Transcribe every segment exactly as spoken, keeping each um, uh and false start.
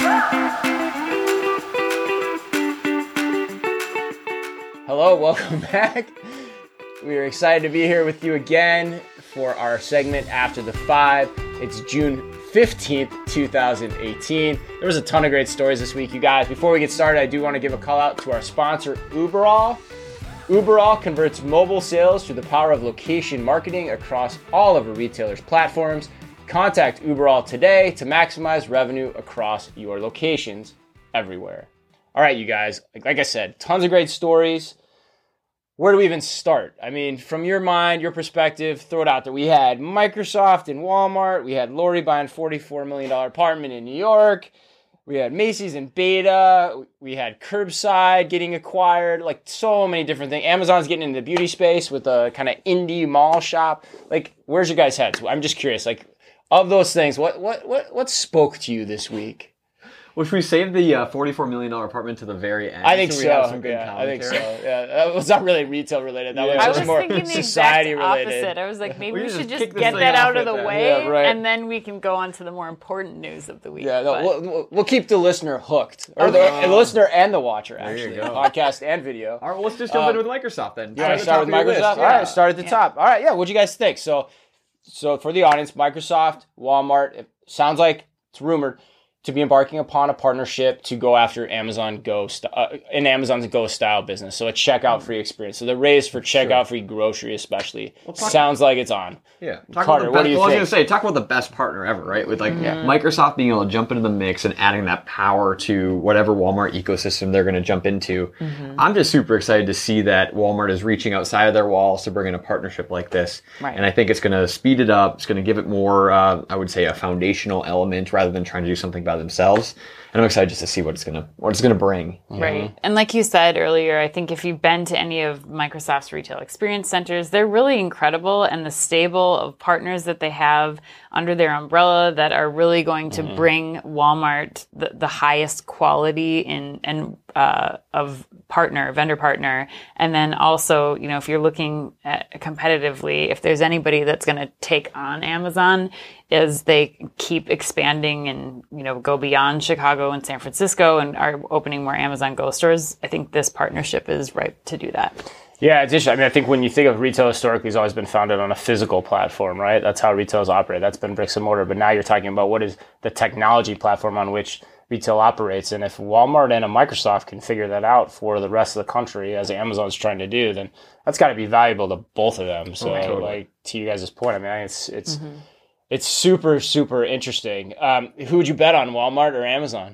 Hello, welcome back. We are excited to be here with you again for our segment After the Five. It's June fifteenth, twenty eighteen. There was a ton of great stories this week, you guys. Before we get started, I do want to give a call out to our sponsor, Uberall. Uberall converts mobile sales through the power of location marketing across all of a retailer's platforms. Contact Uberall today to maximize revenue across your locations everywhere. All right, you guys, like, like I said, tons of great stories. Where do we even start? I mean, from your mind, your perspective, throw it out there. We had Microsoft and Walmart. We had Lori buying forty-four million dollars apartment in New York. We had Macy's in beta. We had Curbside getting acquired. Like, so many different things. Amazon's getting into the beauty space with a kind of indie mall shop. Like, where's your guys' heads? I'm just curious. Like, of those things, what what what what spoke to you this week? Well, should we save the uh, forty-four million dollars apartment to the very end? I think so. so. We have some good yeah, I think so. commentary? Yeah, that was not really retail related. That Yeah. was I just was more thinking the society exact related. opposite. I was like, maybe We we, should should just just kick this get thing that off out of with the that. way, Yeah, right. and then we can go on to the more important news of the week. Yeah, no, but- we'll, we'll- we'll keep the listener hooked, or the, Okay. the listener and the watcher, There you actually, go. podcast and video. All right, well, let's just jump Uh, in with Microsoft then. You want to the start top with of your Microsoft? list, All yeah. right, start at the Yeah. top. All right, yeah. What'd you guys think? So, so for the audience, Microsoft, Walmart. It sounds like it's rumored to be embarking upon a partnership to go after Amazon Go, st- uh, an Amazon's Go style business. So a checkout free experience. So the raise for checkout free grocery, especially, talk- sounds like it's on. Yeah. Talk Carter, about the what best, do you well, I was think? going to say, talk about the best partner ever, right? With like Microsoft being able to jump into the mix and adding that power to whatever Walmart ecosystem they're going to jump into. I'm just super excited to see that Walmart is reaching outside of their walls to bring in a partnership like this. Right. And I think it's going to speed it up. It's going to give it more, uh, I would say, a foundational element rather than trying to do something by themselves. And I'm excited just to see what it's going to what it's going to bring. Right. And like you said earlier, I think if you've been to any of Microsoft's retail experience centers, they're really incredible, and the stable of partners that they have under their umbrella that are really going to bring Walmart the, the highest quality in and uh, of partner, vendor partner. And then also, you know, if you're looking at competitively, if there's anybody that's going to take on Amazon as they keep expanding and, you know, go beyond Chicago and San Francisco and are opening more Amazon Go stores, I think this partnership is ripe to do that. Yeah, it's interesting. I mean, I think when you think of retail historically, it's always been founded on a physical platform, right? That's how retail's operate. That's been bricks and mortar. But now you're talking about what is the technology platform on which retail operates. And if Walmart and a Microsoft can figure that out for the rest of the country, as Amazon's trying to do, then that's got to be valuable to both of them. So, Right. Totally. like, to you guys' point, I mean, it's it's it's super, super interesting. Um, who would you bet on, Walmart or Amazon?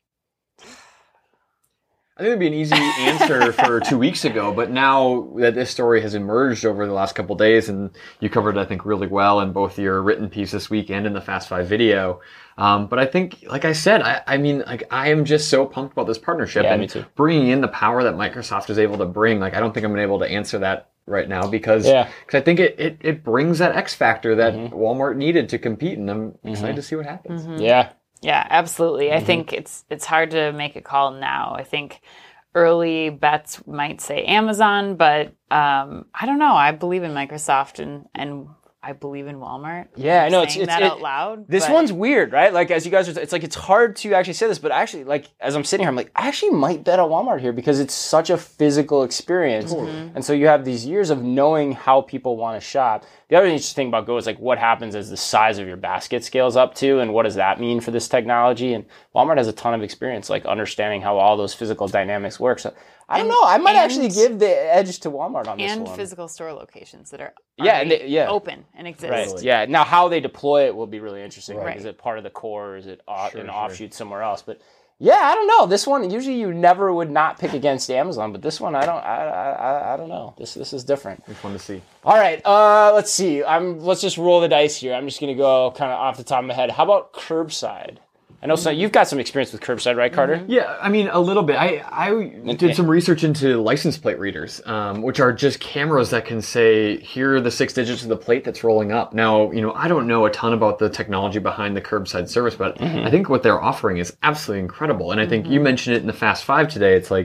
I think it would be an easy answer for two weeks ago, but now that this story has emerged over the last couple of days, and you covered it, I think, really well in both your written piece this week and in the Fast Five video. Um, but I think, like I said, I, I mean, like I am just so pumped about this partnership Yeah, and me too. bringing in the power that Microsoft is able to bring. Like, I don't think I'm able to answer that right now because Yeah. cause I think it, it, it brings that X factor that Mm-hmm. Walmart needed to compete, and I'm excited to see what happens. Yeah. Yeah, absolutely. I think it's it's hard to make a call now. I think early bets might say Amazon, but um, I don't know. I believe in Microsoft and, and I believe in Walmart. Yeah, I I'm know, it's- saying it's- that it- out loud. This but- one's weird, right? Like, as you guys are, it's like, it's hard to actually say this, but actually, like, as I'm sitting here, I'm like, I actually might bet on Walmart here because it's such a physical experience. And so you have these years of knowing how people want to shop. The other interesting thing about Go is like what happens as the size of your basket scales up to, and what does that mean for this technology? And Walmart has a ton of experience, like understanding how all those physical dynamics work. So I don't And- know. I might and- actually give the edge to Walmart on this and one. physical store locations that are Yeah, and already they- yeah. open and exist. Right. Yeah. Now, how they deploy it will be really interesting. Like, Right. is it part of the core? Or is it off, Sure, an sure. offshoot somewhere else? But yeah, I don't know. This one, usually you never would not pick against Amazon, but this one, I don't. I, I, I don't know. This this is different. It's fun to see. All right. Uh, let's see. I'm. Let's just roll the dice here. I'm just gonna go kind of off the top of my head. How about Curbside? I know so you've got some experience with Curbside, right, Carter? Yeah, I mean, a little bit. I, I did some research into license plate readers, um, which are just cameras that can say, here are the six digits of the plate that's rolling up. Now, you know, I don't know a ton about the technology behind the curbside service, but I think what they're offering is absolutely incredible. And I think you mentioned it in the Fast Five today. It's like,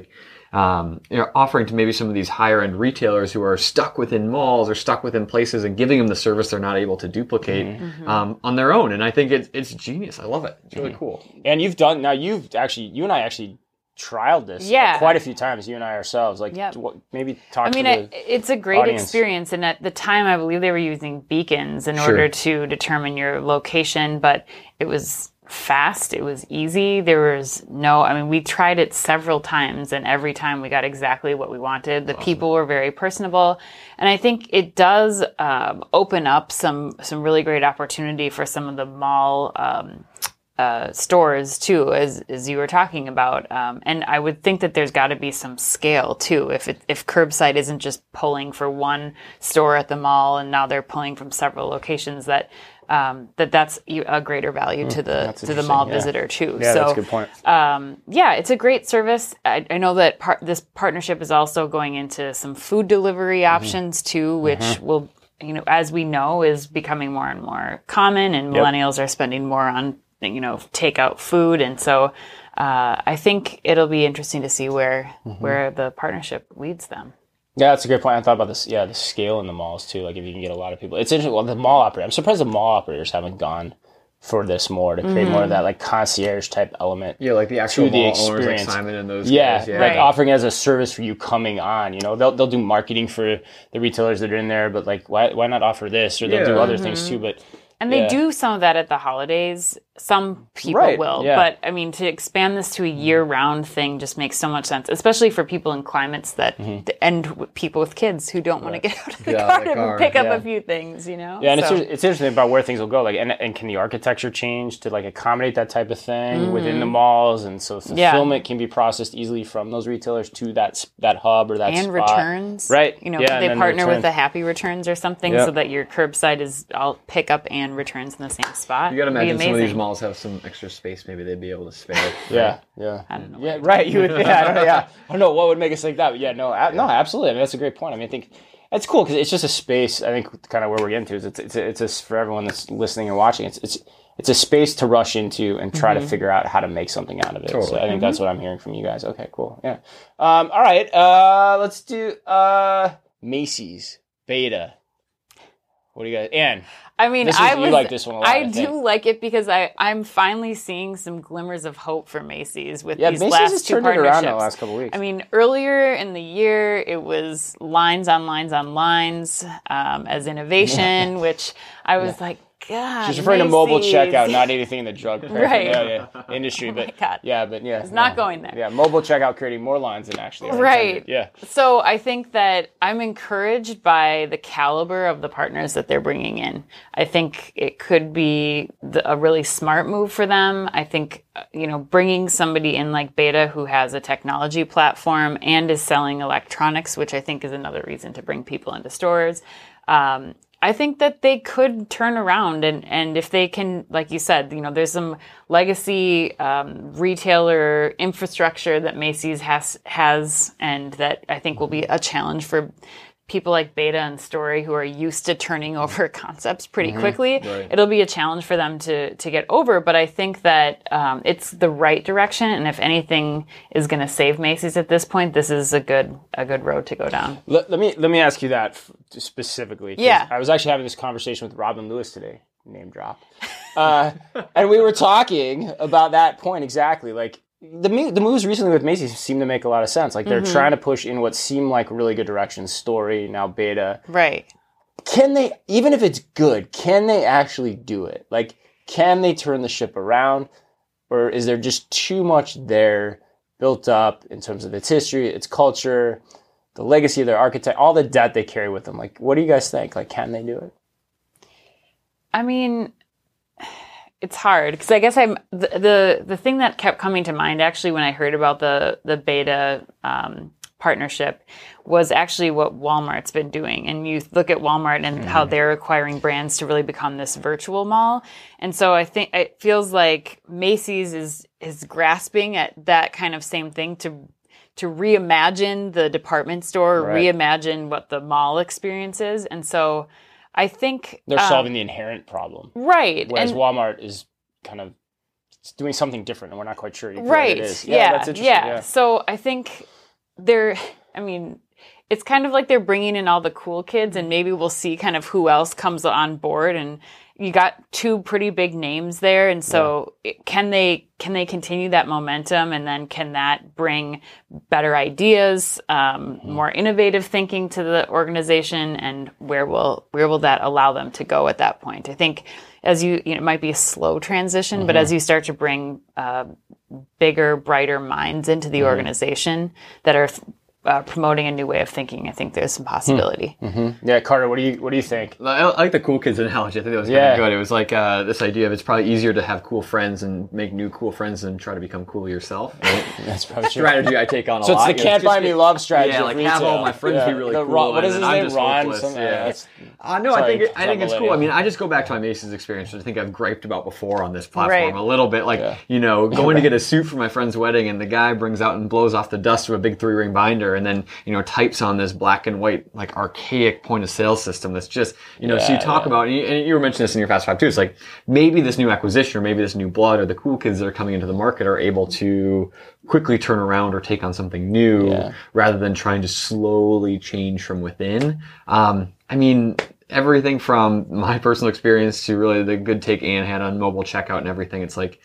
um, you know, offering to maybe some of these higher end retailers who are stuck within malls or stuck within places and giving them the service they're not able to duplicate mm-hmm. um, on their own. And I think it's it's genius. I love it. It's really mm-hmm. cool. And you've done now. You've actually you and I actually. trialed this yeah. quite a few times, you and I ourselves. Like, yep. what, maybe talk I mean, to the I, it's a great audience. experience. And at the time, I believe they were using beacons in sure. order to determine your location, but it was fast. It was easy. There was no, I mean, we tried it several times, and every time we got exactly what we wanted. The awesome. People were very personable. And I think it does um, open up some, some really great opportunity for some of the mall um Uh, stores too, as as you were talking about, um, and I would think that there's got to be some scale too. If it, if curbside isn't just pulling for one store at the mall, and now they're pulling from several locations, that um, that that's a greater value mm, to the to the mall yeah. visitor too. Yeah, so, that's a good point. Um, yeah, it's a great service. I, I know that par- this partnership is also going into some food delivery options mm-hmm. too, which mm-hmm. will, you know, as we know, is becoming more and more common, and millennials yep. are spending more on, you know, take out food. And so uh, I think it'll be interesting to see where mm-hmm. where the partnership leads them. Yeah, that's a great point. I thought about this. Yeah, the scale in the malls too. Like if you can get a lot of people. It's interesting. Well, the mall operator, I'm surprised the mall operators haven't gone for this more to create mm-hmm. more of that like concierge type element. Yeah, like the actual to mall the experience. Owners, like Simon and those yeah, guys. Yeah, like right. offering it as a service for you coming on. You know, they'll they'll do marketing for the retailers that are in there, but like why why not offer this? Or they'll yeah. do other mm-hmm. things too. But And they yeah. do some of that at the holidays. Some people right, will. yeah. But, I mean, to expand this to a year-round thing just makes so much sense, especially for people in climates that, mm-hmm. and w- people with kids who don't want to get out of the yeah, car the and car. pick up yeah. a few things, you know? Yeah, and so. it's, it's interesting about where things will go. Like, and, and can the architecture change to, like, accommodate that type of thing mm-hmm. within the malls? And so fulfillment yeah. can be processed easily from those retailers to that that hub or that and spot. returns. Right. You know, yeah, they partner the with the Happy Returns or something yep. so that your curbside is all pick up and returns in the same spot. You got to imagine It'd be some of amazing. these malls have some extra space maybe they'd be able to spare. Yeah, yeah. I don't know. Yeah, right. You would, yeah, I don't know, yeah. I don't know what would make us think that, but yeah, no, a- no, absolutely. I mean, that's a great point. I mean, I think that's cool because it's just a space. I think kind of where we're getting to is it's it's a, it's a, for everyone that's listening and watching. It's it's it's a space to rush into and try mm-hmm. to figure out how to make something out of it. Totally. So I think mm-hmm. that's what I'm hearing from you guys. Okay, cool. Yeah. Um, all right. Uh, let's do uh, Macy's beta. What do you guys? Anne. I mean, this I was, was, you like this one a lot. I, I do think. like it because I, I'm finally seeing some glimmers of hope for Macy's with Yeah, these Macy's last has two turned it partnerships. around in the last couple of weeks. I mean, earlier in the year, it was lines on lines on lines um, as innovation, which I was yeah. like, God, she's referring Macy's. to mobile checkout, not anything in the drug right. yeah, yeah, industry. Oh but my God. yeah, but yeah, it's not yeah. going there. Yeah, mobile checkout creating more lines than actually are right. intended. Yeah. So I think that I'm encouraged by the caliber of the partners that they're bringing in. I think it could be the, a really smart move for them. I think you know bringing somebody in like Beta who has a technology platform and is selling electronics, which I think is another reason to bring people into stores. Um, I think that they could turn around and, and if they can, like you said, you know, there's some legacy um, retailer infrastructure that Macy's has has, and that I think will be a challenge for people like Beta and Story who are used to turning over concepts pretty mm-hmm. quickly. Right. It'll be a challenge for them to to get over, but I think that um, it's the right direction. And if anything is going to save Macy's at this point, this is a good a good road to go down. Let, let me let me ask you that f- specifically. 'Cause Yeah. I was actually having this conversation with Robin Lewis today. Name drop. Uh, and we were talking about that point exactly. Like the mo- the moves recently with Macy's seem to make a lot of sense. Like they're Mm-hmm. trying to push in what seem like really good directions. Story, now Beta. Right. Can they, even if it's good, can they actually do it? Like, can they turn the ship around? Or is there just too much there built up in terms of its history, its culture, the legacy of their architect, all the debt they carry with them? Like, what do you guys think? Like, can they do it? I mean, it's hard because I guess I'm the, the the thing that kept coming to mind actually when I heard about the the Beta um, partnership was actually what Walmart's been doing. And you look at Walmart and mm-hmm. how they're acquiring brands to really become this virtual mall. And so I think it feels like Macy's is is grasping at that kind of same thing to to reimagine the department store, Right. reimagine what the mall experience is. And so I think They're um, solving the inherent problem. right. Whereas and, Walmart is kind of doing something different and we're not quite sure right. what it is. Yeah. that's interesting. Yeah. Yeah. So I think they're, I mean, it's kind of like they're bringing in all the cool kids, and maybe we'll see kind of who else comes on board. And you got two pretty big names there, and so yeah. can they can they continue that momentum, and then can that bring better ideas, um, mm-hmm. more innovative thinking to the organization, and where will where will that allow them to go at that point? I think as you, you know, it might be a slow transition, mm-hmm. but as you start to bring uh, bigger, brighter minds into the mm-hmm. organization that are Uh, promoting a new way of thinking, I think there's some possibility. Mm-hmm. Yeah, Carter, what do you what do you think? I like the cool kids analogy. I think that was kind yeah. of good. It was like uh, this idea of it's probably easier to have cool friends and make new cool friends than try to become cool yourself. Right? That's probably true. Strategy I take on a so lot. So it's the can't buy me love strategy. Yeah, like have all my friends yeah. be really the, cool. Ron, what is his name? Ron? Some, yeah. Uh, no, sorry, I think it, I think it's cool. I mean, I just go back to my Macy's experience, which I think I've griped about before on this platform right. a little bit. Like, yeah. you know, going to get a suit for my friend's wedding, and the guy brings out and blows off the dust of a big three ring binder, and then you know types on this black and white, like archaic point of sale system that's just, you know, yeah, so you talk yeah. about, and you, and you were mentioning this in your Fast Five too, it's like maybe this new acquisition or maybe this new blood or the cool kids that are coming into the market are able to quickly turn around or take on something new yeah. rather than trying to slowly change from within. Um, I mean, everything from my personal experience to really the good take Ann had on mobile checkout and everything, it's like,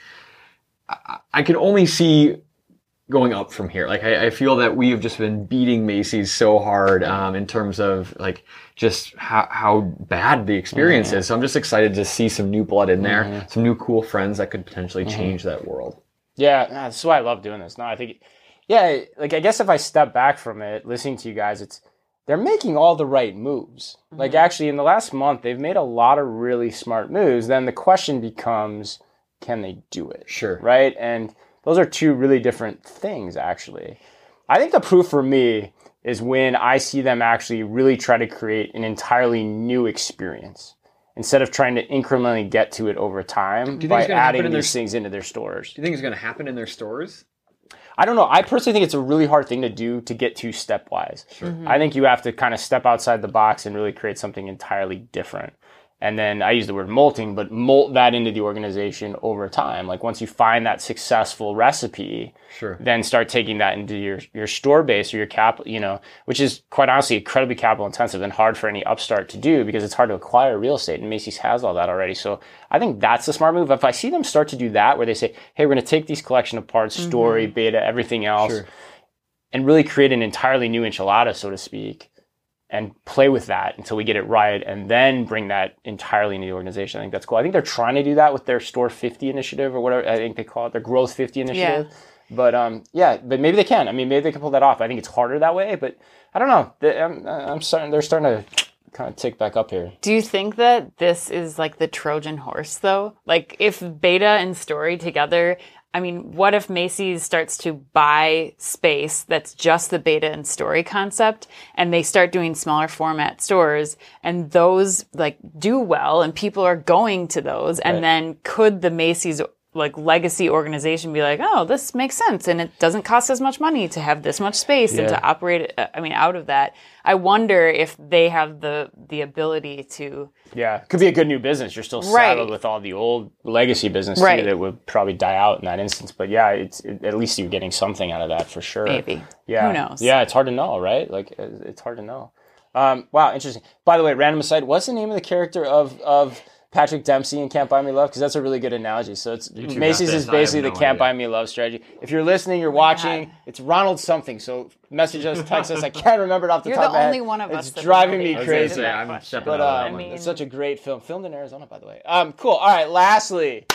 I, I can only see going up from here. Like, I, I feel that we have just been beating Macy's so hard, um, in terms of like just how, how bad the experience mm-hmm. is. So I'm just excited to see some new blood in there, mm-hmm. some new cool friends that could potentially mm-hmm. change that world. Yeah, that's why I love doing this. No, I think, yeah, like I guess if I step back from it, listening to you guys, it's, they're making all the right moves. Mm-hmm. Like actually in the last month, they've made a lot of really smart moves. Then the question becomes, can they do it? Sure. Right? And those are two really different things, actually. I think the proof for me is when I see them actually really try to create an entirely new experience instead of trying to incrementally get to it over time by adding these their, things into their stores. Do you think it's going to happen in their stores? I don't know. I personally think it's a really hard thing to do to get to stepwise. Sure. Mm-hmm. I think you have to kind of step outside the box and really create something entirely different. And then I use the word molting, but molt that into the organization over time. Like once you find that successful recipe, sure. then start taking that into your, your store base or your cap, you know, which is quite honestly incredibly capital intensive and hard for any upstart to do because it's hard to acquire real estate, and Macy's has all that already. So I think that's the smart move. If I see them start to do that, where they say, hey, we're going to take these collection of parts, mm-hmm. story, beta, everything else, sure. and really create an entirely new enchilada, so to speak, and play with that until we get it right, and then bring that entirely into the organization. I think that's cool. I think they're trying to do that with their Store fifty initiative or whatever I think they call it, their Growth fifty initiative. Yeah. But um, yeah, but maybe they can. I mean, maybe they can pull that off. I think it's harder that way, but I don't know. They, I'm, I'm starting. They're starting to kind of tick back up here. Do you think that this is like the Trojan horse, though? Like if beta and story together. I mean, what if Macy's starts to buy space that's just the beta and story concept, and they start doing smaller format stores, and those like do well, and people are going to those, and right. then could the Macy's like legacy organization be like, oh, this makes sense, and it doesn't cost as much money to have this much space yeah. and to operate it, I mean, out of that. I wonder if they have the the ability to. Yeah, it could be a good new business. You're still saddled right. with all the old legacy business right. too, that would probably die out in that instance. But yeah, it's it, at least you're getting something out of that for sure. Maybe. Yeah. Who knows? Yeah, it's hard to know, right? Like it's hard to know. Um, wow, interesting. By the way, random aside, what's the name of the character of of Patrick Dempsey in Can't Buy Me Love? Because that's a really good analogy. So it's Macy's is basically no the Can't idea. Buy Me Love strategy. If you're listening, you're oh watching, God. It's Ronald something. So message us, text us. I can't remember it off the you're top the of my only head. one of us. It's driving me crazy. Say, I'm but um, I mean, it's such a great film. Filmed in Arizona, by the way. Um, cool. All right. Lastly,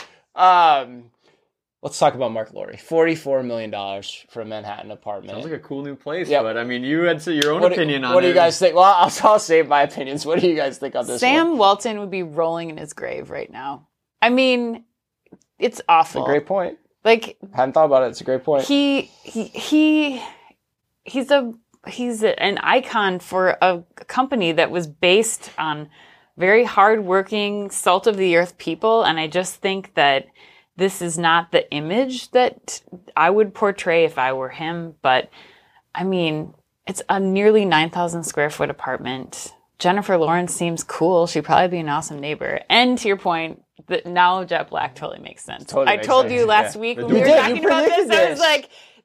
um, let's talk about Mark Lowry. forty-four million dollars for a Manhattan apartment. Sounds like a cool new place, yep. but I mean, you had your own what opinion do, on it. What do you guys think? Well, I'll, I'll save my opinions. What do you guys think on this Sam one? Walton would be rolling in his grave right now. I mean, it's awful. It's a great point. Like, I hadn't thought about it. It's a great point. He, he, he, he's a, he's a, an icon for a company that was based on very hardworking, salt of the earth people. And I just think that this is not the image that I would portray if I were him. But I mean, it's a nearly nine thousand square foot apartment. Jennifer Lawrence seems cool. She'd probably be an awesome neighbor. And to your point, that now Jet Black totally makes sense. Totally I makes told sense. you last yeah. week when you we were did. talking you about this, this, I was like,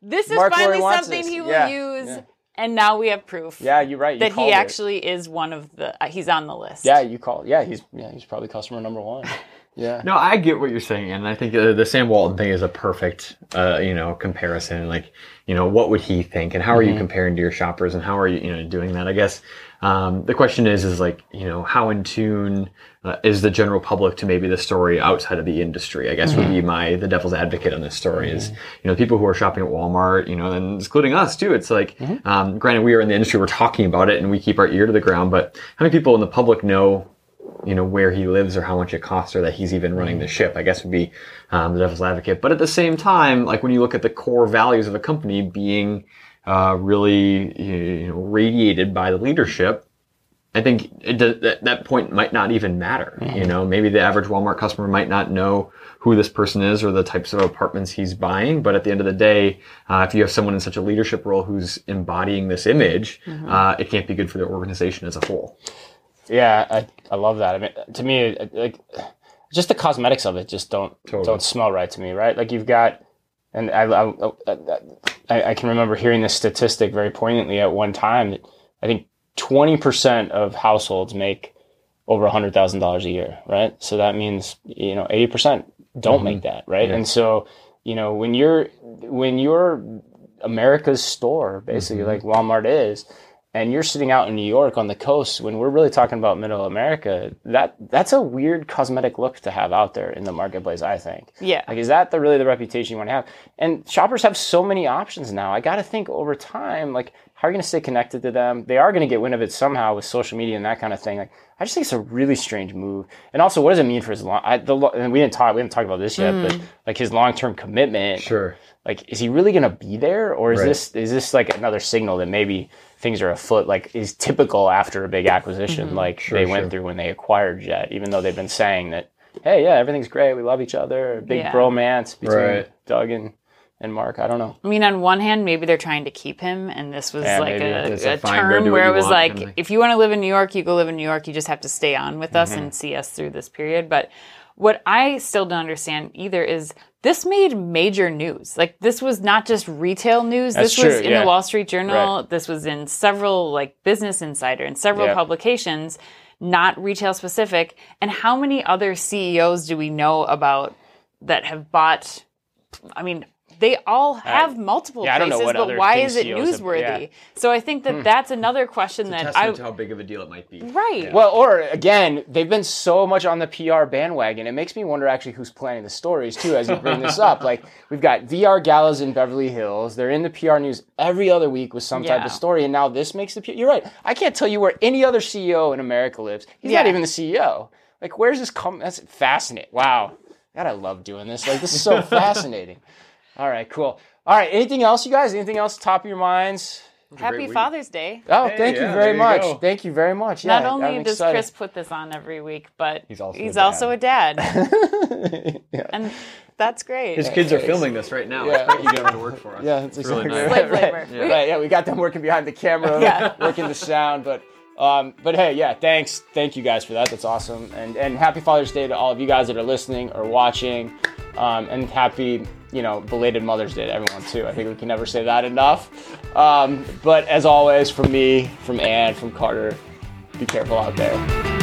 this is Mark finally Lauren wants something this. he will Yeah, use. yeah. And now we have proof. Yeah, you're right. You that called he it. actually is one of the. Uh, he's on the list. Yeah, you call. Yeah, he's yeah he's probably customer number one. Yeah. No, I get what you're saying, and I think uh, the Sam Walton thing is a perfect, uh, you know, comparison. Like, you know, what would he think, and how are Mm-hmm. you comparing to your shoppers, and how are you, you know, doing that? I guess um, the question is, is like, you know, how in tune uh, is the general public to maybe the story outside of the industry? I guess Mm-hmm. would be my the devil's advocate on this story is, you know, people who are shopping at Walmart, you know, and including us too. It's like, Mm-hmm. um, granted, we are in the industry, we're talking about it, and we keep our ear to the ground, but how many people in the public know? You know, where he lives or how much it costs or that he's even running the ship, I guess would be um, the devil's advocate. But at the same time, like when you look at the core values of a company being uh, really, you know, radiated by the leadership, I think it does, that, that point might not even matter. Mm-hmm. You know, maybe the average Walmart customer might not know who this person is or the types of apartments he's buying. But at the end of the day, uh, if you have someone in such a leadership role who's embodying this image, mm-hmm. uh, it can't be good for the organization as a whole. Yeah, I, I love that. I mean, to me, like, just the cosmetics of it just don't totally. don't smell right to me, right? Like you've got, and I, I, I, I can remember hearing this statistic very poignantly at one time. That I think twenty percent of households make over one hundred thousand dollars a year, right? So that means, you know, eighty percent don't mm-hmm. make that, right? Yeah. And so, you know, when you're, when you're America's store, basically mm-hmm. like Walmart is, and you're sitting out in New York on the coast, when we're really talking about middle America, that that's a weird cosmetic look to have out there in the marketplace, I think. Yeah. Like, is that the really the reputation you want to have? And shoppers have so many options now. I got to think over time, like, how are you going to stay connected to them? They are going to get wind of it somehow with social media and that kind of thing. Like, I just think it's a really strange move. And also, what does it mean for his long? I, the, and we didn't talk. We didn't talk about this yet, mm. but like his long-term commitment. Sure. Like, is he really going to be there, or is right. this is this like another signal that maybe things are afoot? Like, is typical after a big acquisition, mm-hmm. like sure, they sure. went through when they acquired Jet, even though they've been saying that, hey, yeah, everything's great, we love each other, big yeah. bromance between right. Doug and. And Mark, I don't know. I mean, on one hand, maybe they're trying to keep him, and this was yeah, like a, a, a fine, term where it was like, kind of if you want to live in New York, you go live in New York. You just have to stay on with us mm-hmm. and see us through this period. But what I still don't understand either is this made major news. Like, this was not just retail news. That's this true, was in yeah. the Wall Street Journal. Right. This was in several, like, Business Insider and several yeah. publications, not retail specific. And how many other C E Os do we know about that have bought, I mean, they all have multiple yeah, places, but why is it newsworthy? Have, yeah. So I think that hmm. that's another question it's a that I... to how big of a deal it might be. Right. Yeah. Well, or again, they've been so much on the P R bandwagon. It makes me wonder actually who's planning the stories too as you bring this up. Like, we've got V R galas in Beverly Hills. They're in the P R news every other week with some yeah. type of story, and now this makes the... P- You're right. I can't tell you where any other C E O in America lives. He's yeah. not even the C E O. Like, where's this come... That's fascinating. Wow. God, I love doing this. Like, this is so fascinating. All right, cool. All right, anything else, you guys? Anything else top of your minds? Happy Father's Day. Oh, hey, thank yeah, you very you much. go. Thank you very much. Not yeah, only I'm does excited. Chris put this on every week, but he's also he's a dad. also a dad. yeah. And that's great. His kids are filming this right now. Yeah. You get him to work for us. Yeah, that's it's exactly really nice. Slave right. labor. Yeah. Right, yeah, we got them working behind the camera, yeah. working the sound, but um, but hey, yeah, thanks, thank you guys for that. That's awesome, and and happy Father's Day to all of you guys that are listening or watching, um, and happy, you know, belated Mother's Day to everyone too. I think we can never say that enough. Um, but as always, from me, from Ann, from Carter, be careful out there.